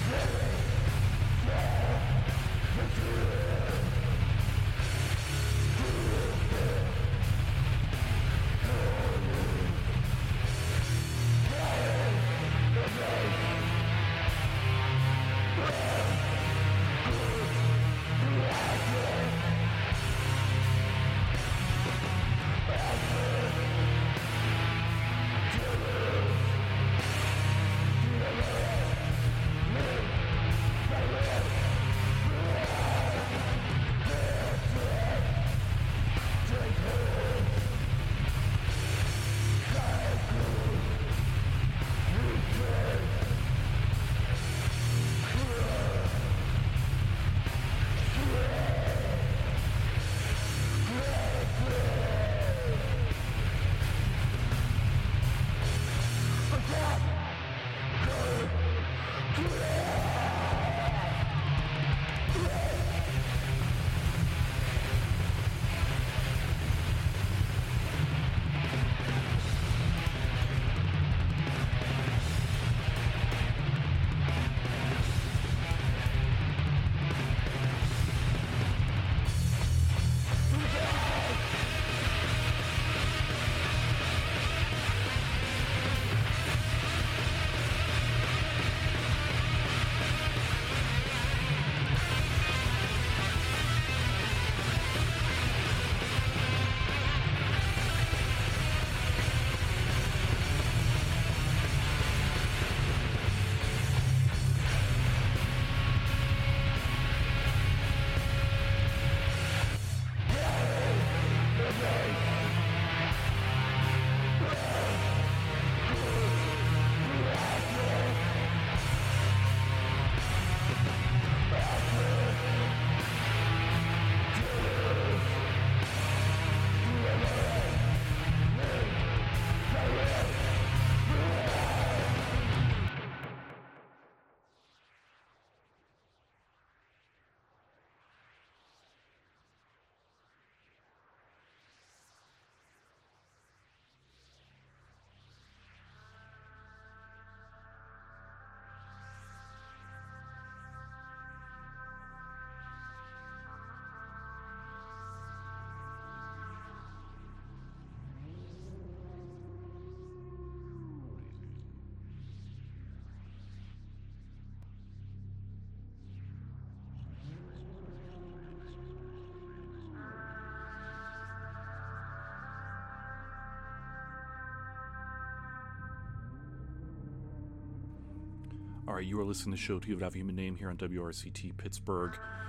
All right, you are listening to the show To Have a Human Name here on WRCT Pittsburgh,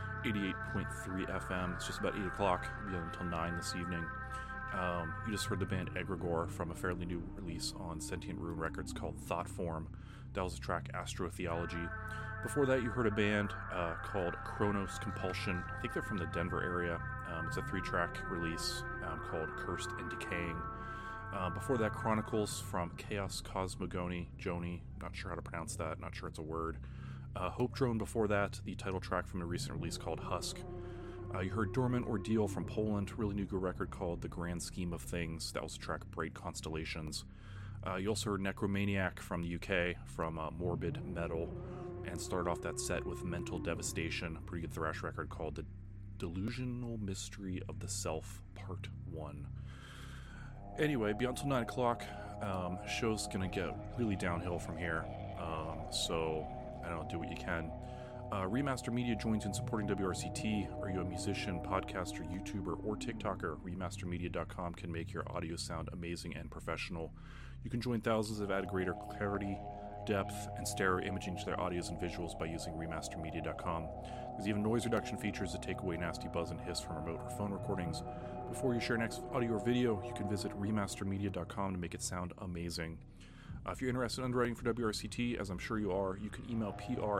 88.3 FM. It's just about 8 o'clock. We'll be on until 9 this evening. You just heard the band Egregore from a fairly new release on Sentient Rune Records called Thought Form. That was the track Astrotheology. Before that, you heard a band called Chronos Compulsion. I think they're from the Denver area. It's a 3-track release called Cursed and Decaying. Before that, Chronicles from Chaos Cosmogony, Joni, not sure how to pronounce that, not sure it's a word. Hope Drone before that, the title track from a recent release called Husk. You heard Dormant Ordeal from Poland, really new good record called The Grand Scheme of Things. That was the track Bright Constellations. You also heard Necromaniac from the UK, from Morbid Metal, and started off that set with Mental Devastation, a pretty good thrash record called The Delusional Mystery of the Self, Part 1. Anyway, be until 9 o'clock. Show's gonna get really downhill from here. So, I don't know, do what you can. Remaster Media joins in supporting WRCT. Are you a musician, podcaster, YouTuber, or TikToker? Remastermedia.com can make your audio sound amazing and professional. You can join thousands of add greater clarity, depth, and stereo imaging to their audios and visuals by using remastermedia.com. There's even noise reduction features that take away nasty buzz and hiss from remote or phone recordings. Before you share next audio or video, you can visit remastermedia.com to make it sound amazing. If you're interested in underwriting for WRCT, as I'm sure you are, you can email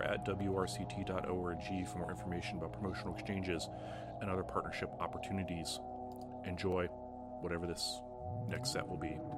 pr@wrct.org for more information about promotional exchanges and other partnership opportunities. Enjoy whatever this next set will be.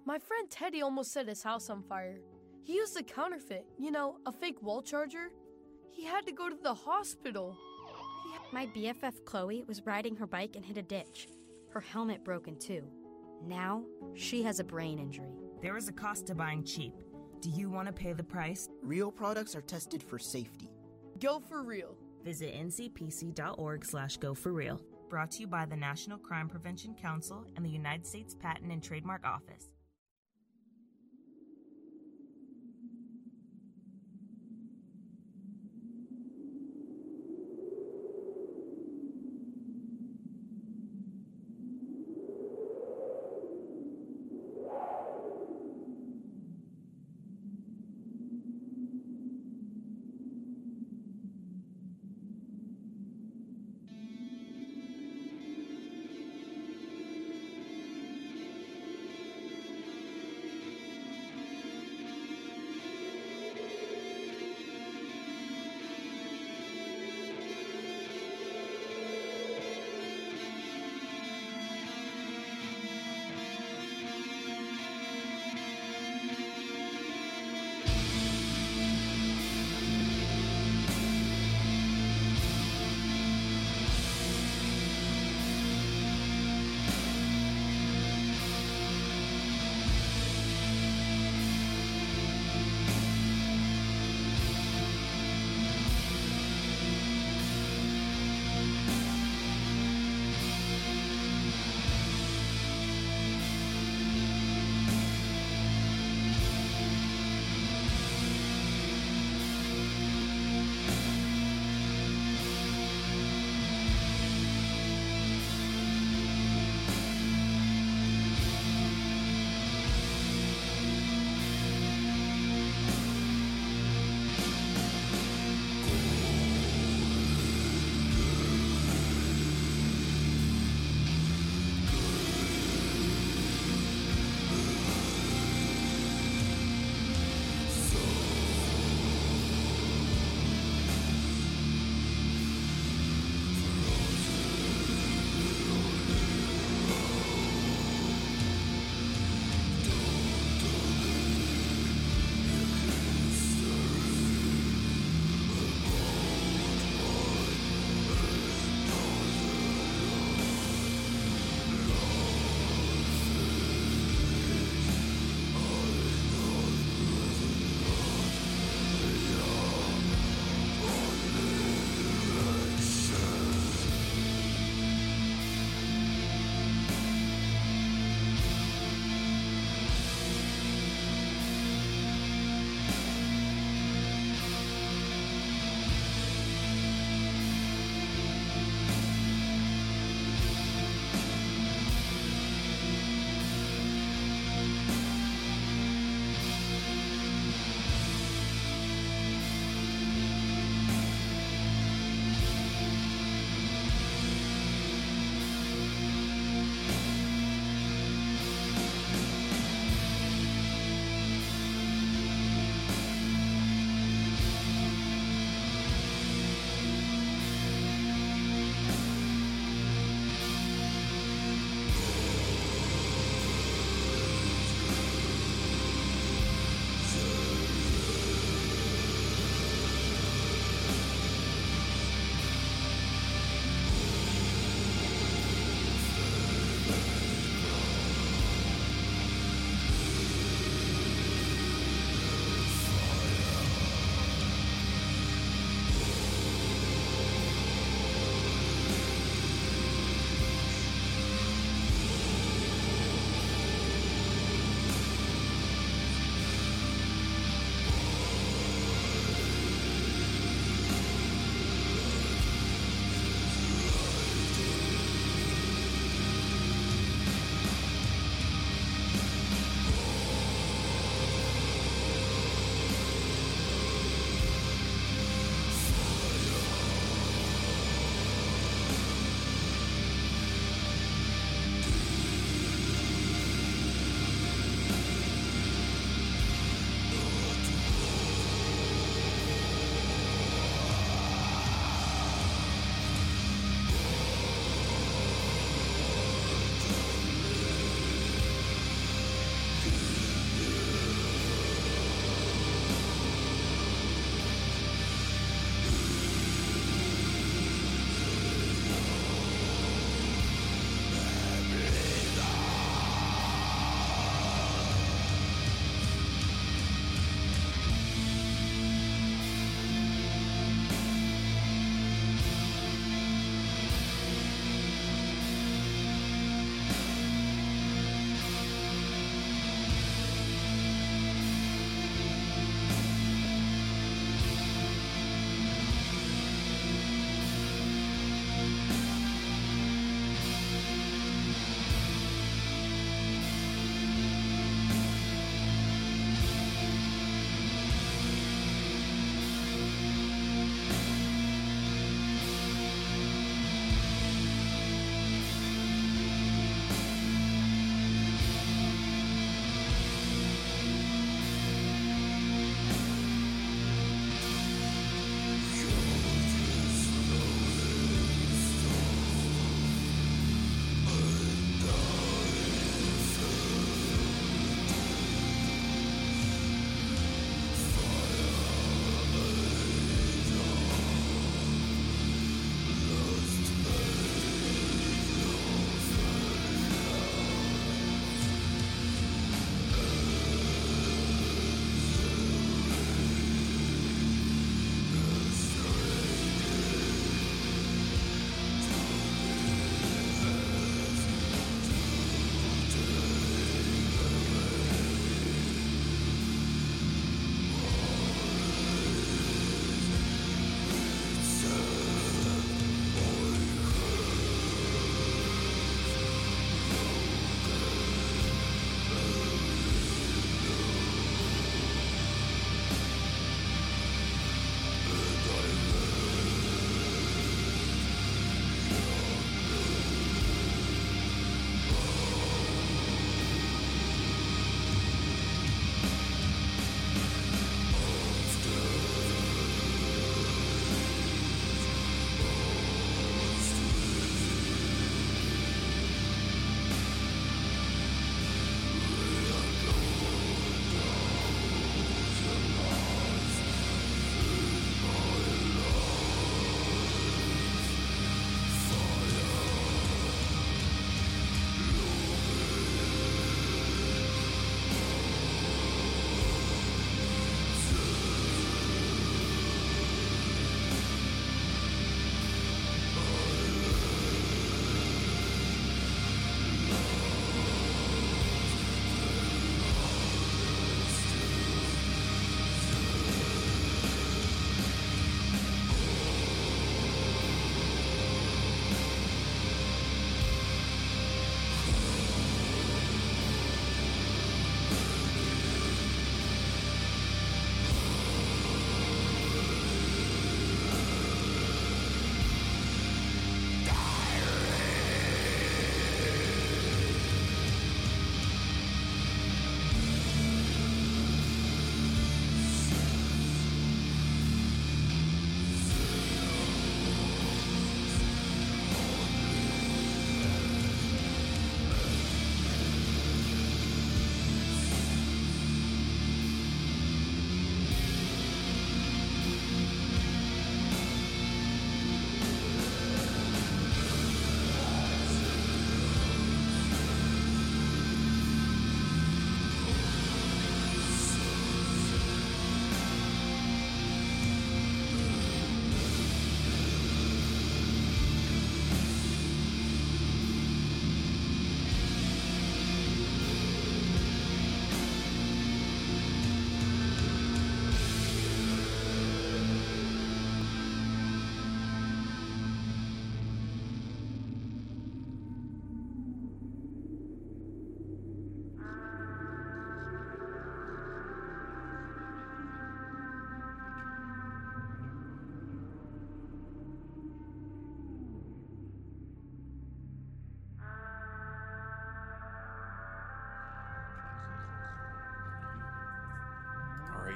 My friend Teddy almost set his house on fire. He used a counterfeit, a fake wall charger. He had to go to the hospital. My BFF Chloe was riding her bike and hit a ditch. Her helmet broken too. Now, she has a brain injury. There is a cost to buying cheap. Do you want to pay the price? Real products are tested for safety. Go for real. Visit ncpc.org/goforreal. Brought to you by the National Crime Prevention Council and the United States Patent and Trademark Office.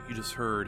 You just heard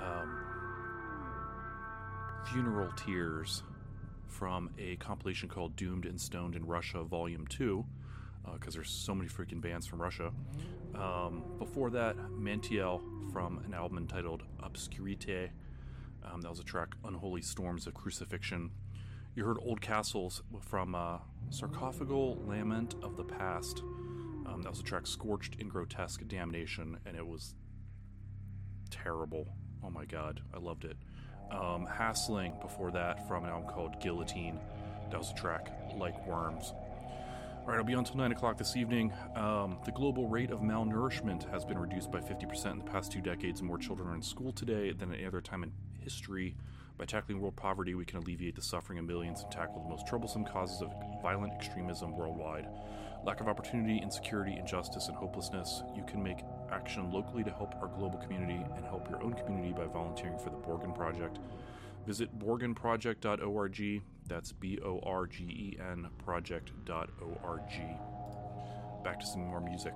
Funeral Tears from a compilation called Doomed and Stoned in Russia Volume 2, because there's so many freaking bands from Russia. Before that, Mantiel from an album entitled Obscurite. That was a track, Unholy Storms of Crucifixion. You heard Old Castles from Sarcophagal Lament of the Past. That was a track, Scorched in Grotesque Damnation, and it was terrible. Oh my god, I loved it. Hassling before that from an album called Guillotine. That was a track, Like Worms. Alright, I'll be on until 9 o'clock this evening. The global rate of malnourishment has been reduced by 50% in the past 2 decades. More children are in school today than at any other time in history. By tackling world poverty, we can alleviate the suffering of millions and tackle the most troublesome causes of violent extremism worldwide. Lack of opportunity, insecurity, injustice, and hopelessness. You can make action locally to help our global community and help your own community by volunteering for the Borgen Project. Visit borgenproject.org. That's BORGEN project.org. Back to some more music.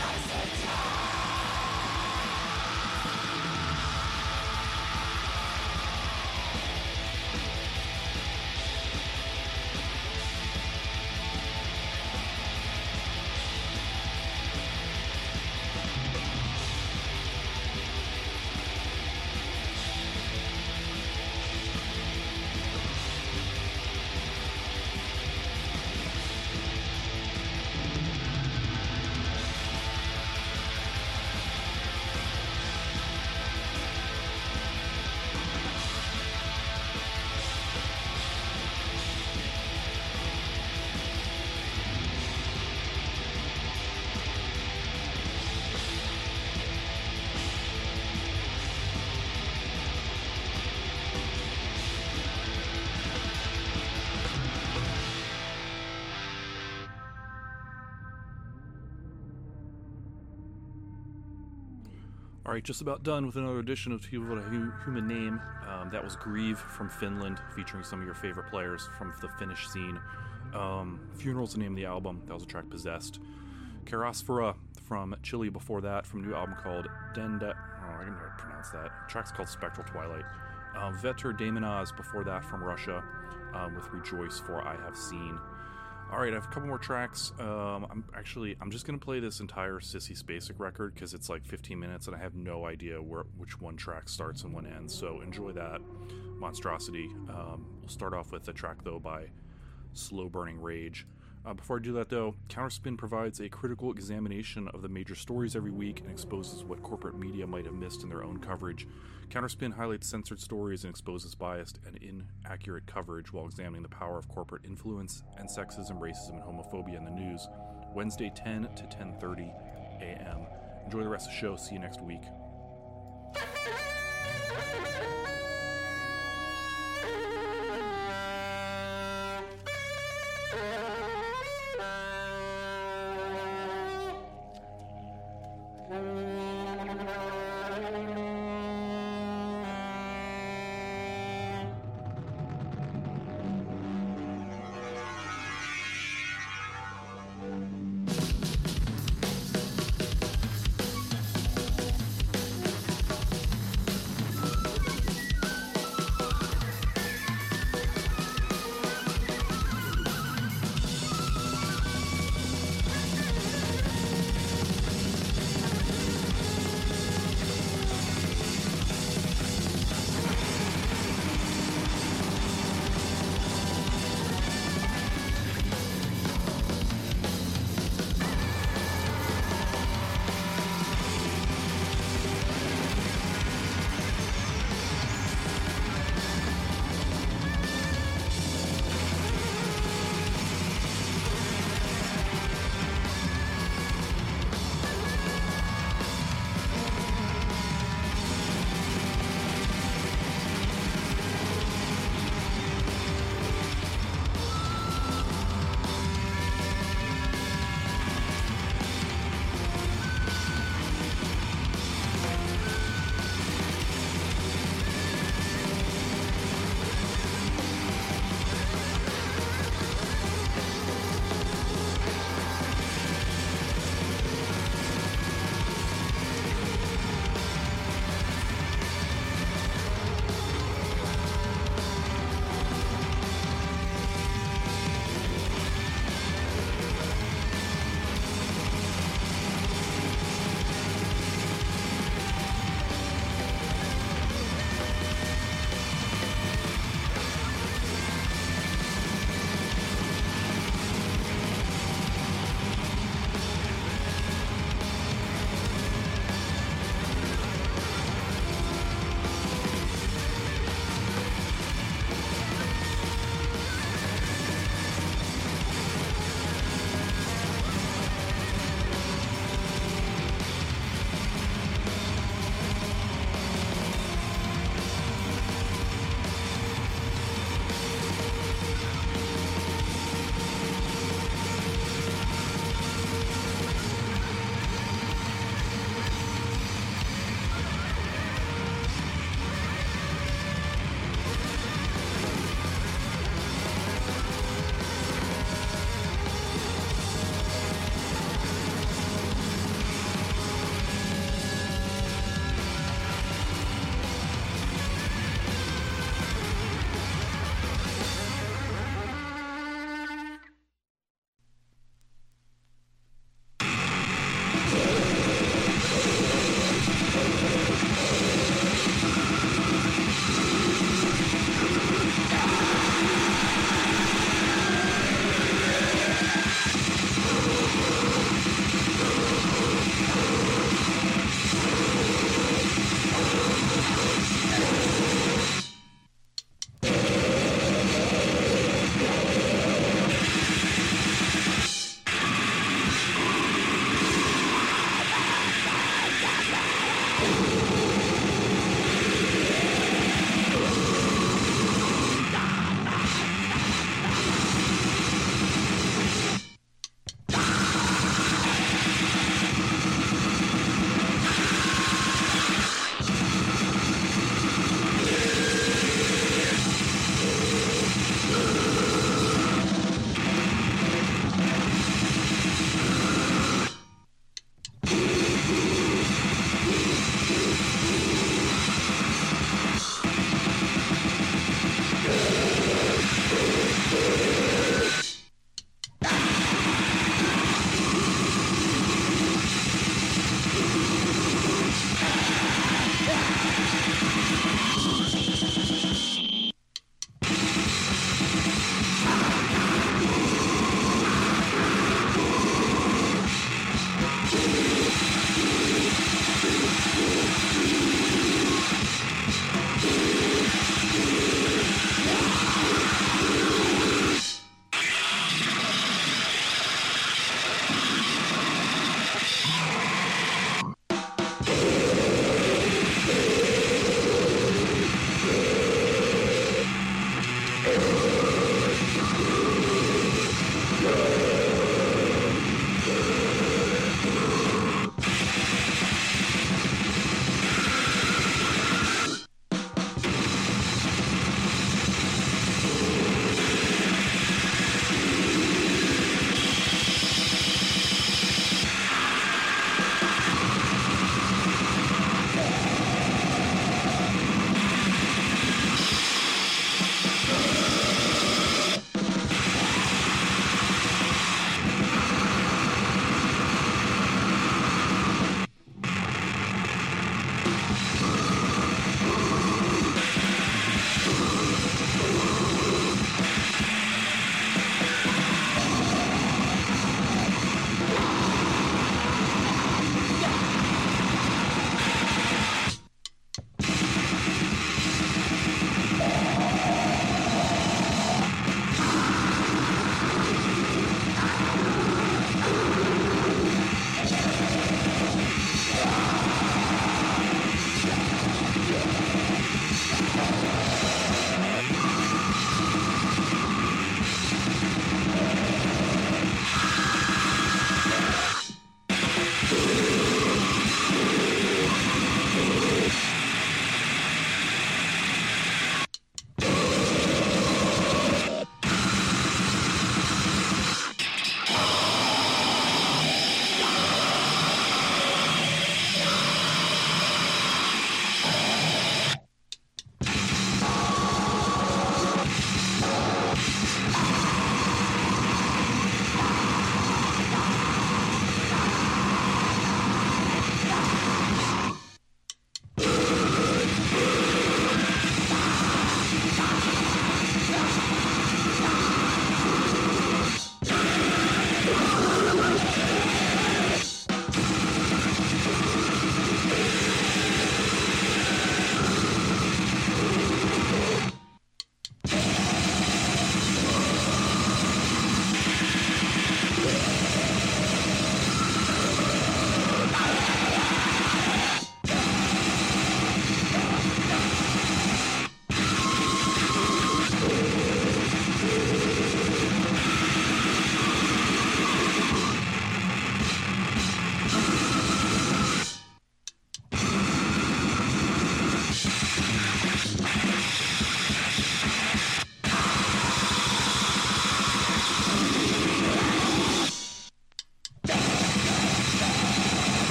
All right, just about done with another edition of People With a Human Name. That was Grieve from Finland, featuring some of your favorite players from the Finnish scene. Funeral's the name of the album. That was a track, Possessed. Karasfera from Chile before that, from a new album called Denda. Oh, I can never pronounce that. The track's called Spectral Twilight. Veter Damonaz before that, from Russia, with Rejoice for I Have Seen. All right, I have a couple more tracks. I'm just going to play this entire Sissy Spacek record because it's like 15 minutes and I have no idea which one track starts and one ends. So enjoy that monstrosity. We'll start off with a track, though, by Slow Burning Rage. Before I do that, though, Counterspin provides a critical examination of the major stories every week and exposes what corporate media might have missed in their own coverage. Counterspin highlights censored stories and exposes biased and inaccurate coverage while examining the power of corporate influence and sexism, racism, and homophobia in the news. Wednesday, 10 to 10:30 a.m. Enjoy the rest of the show. See you next week.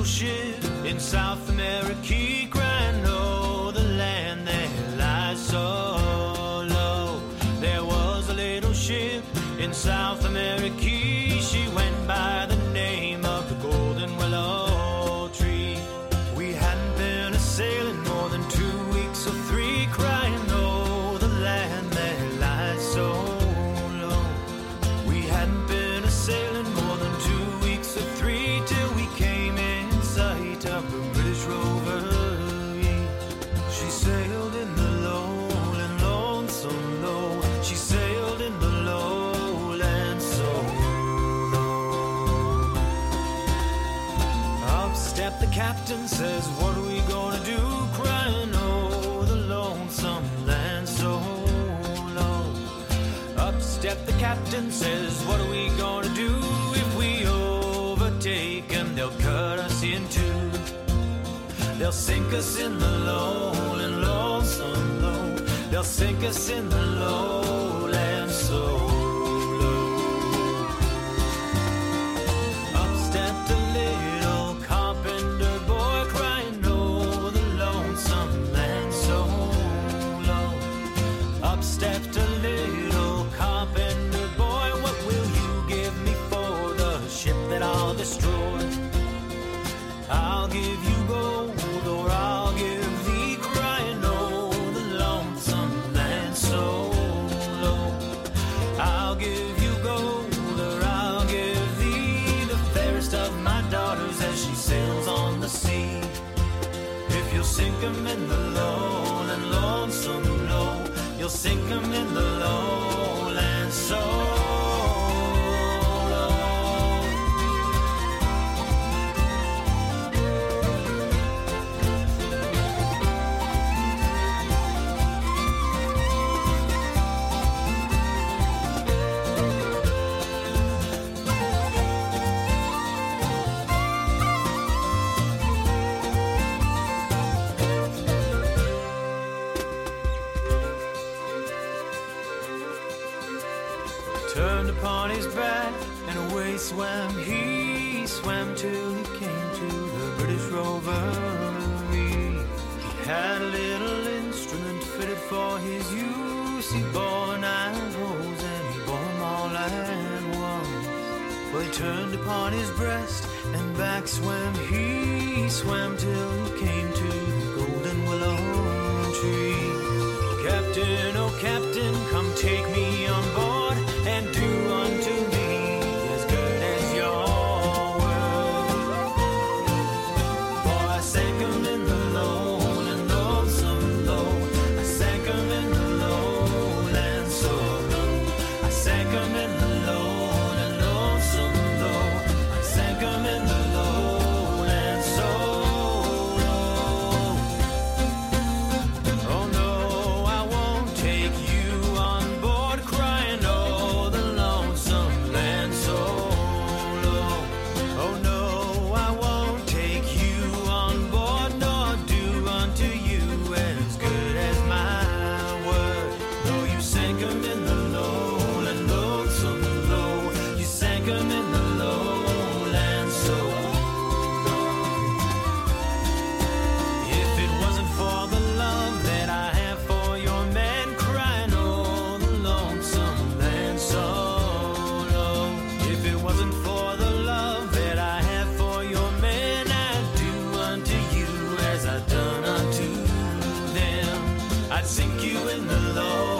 ship in South America, crying, oh, the land that lies so low. There was a little ship in South America, she went by the name of the Golden Willow Tree. We hadn't been a-sailing more than 2 weeks or 3, crying, oh, the land that lies so low. We hadn't been a-sailing more than 2 weeks or 3 till we came in sight of the British rover. She sailed in the lowland, lonesome low. She sailed in the lowland so low. Up stepped the captain, says, what are we gonna do? Crying, oh, the lonesome land so low. Up stepped the captain, says, what are we gonna do? If we overtake them, they'll cut us in two. They'll sink us in the lowland, lonesome low. They'll sink us in the lowland so low. Up stepped a little carpenter boy, crying, oh, the lonesome land so low. Up stepped a little carpenter boy, what will you give me for the ship that I'll destroy? I'll give you gold, or I'll give thee, crying, oh, the lonesome land so low. I'll give you gold, or I'll give thee the fairest of my daughters as she sails on the sea. If you'll sink 'em in the lowland, lonesome low, you'll sink 'em in the lowland so low. Turned upon his back and away swam he, swam till he came to the British rover. He had a little instrument fitted for his use. He bore 9 holes and he bore them all at once. Well, he turned upon his breast and back swam he, swam till he came to the Golden Willow Tree. Captain, oh captain, come take me on board and do unto me as good as your word. For I sank 'em in the lowland, lonesome low. I sank 'em in the lowland so low. I sank 'em in the lowland, lonesome low. I sank 'em in the lowland so low. Oh no, I won't take you on board, crying, oh, the lonesome land so low. Oh no, I won't take you on board, nor do unto you as good as my word. No, you sank 'em in the lowland, lonesome low. You sank 'em in the lowland so low. If it wasn't for the love that I have for your man, crying, oh, the lonesome land so low. If it wasn't for the love that I have for your man, I'd do unto you as I've done unto them. I'd sink you in the low